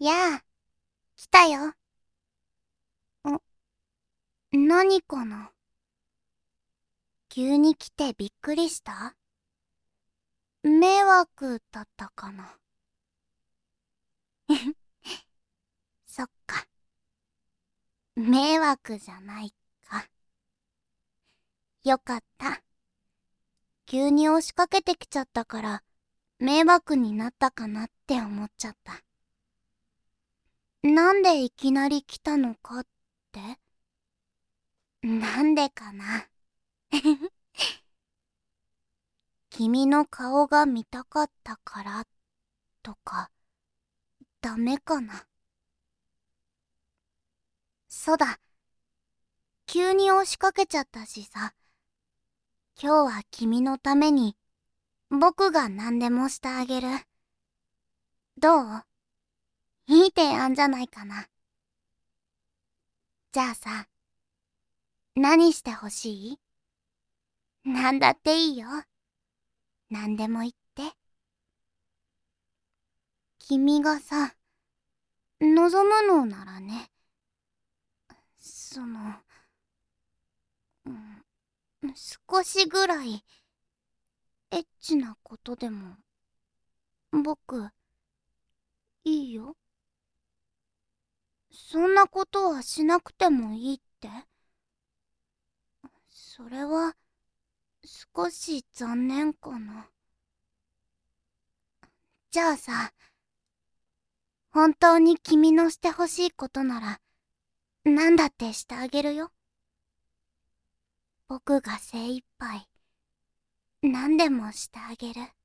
やあ、来たよ。何かな？急に来てびっくりした？迷惑だったかな？そっか。迷惑じゃないか。よかった。急に押しかけてきちゃったから、迷惑になったかなって思っちゃった。なんでいきなり来たのかって？なんでかな。君の顔が見たかったからとか、ダメかな。そうだ。急に押しかけちゃったしさ。今日は君のために僕が何でもしてあげる。どう？いい提案じゃないかな。じゃあさ、何してほしい？なんだっていいよ。何でも言って。君がさ、望むのならね。その、うん、少しぐらいエッチなことでも、僕、いいよ。そんなことはしなくてもいいって？それは少し残念かな。じゃあさ、本当に君のしてほしいことなら何だってしてあげるよ。僕が精一杯何でもしてあげる。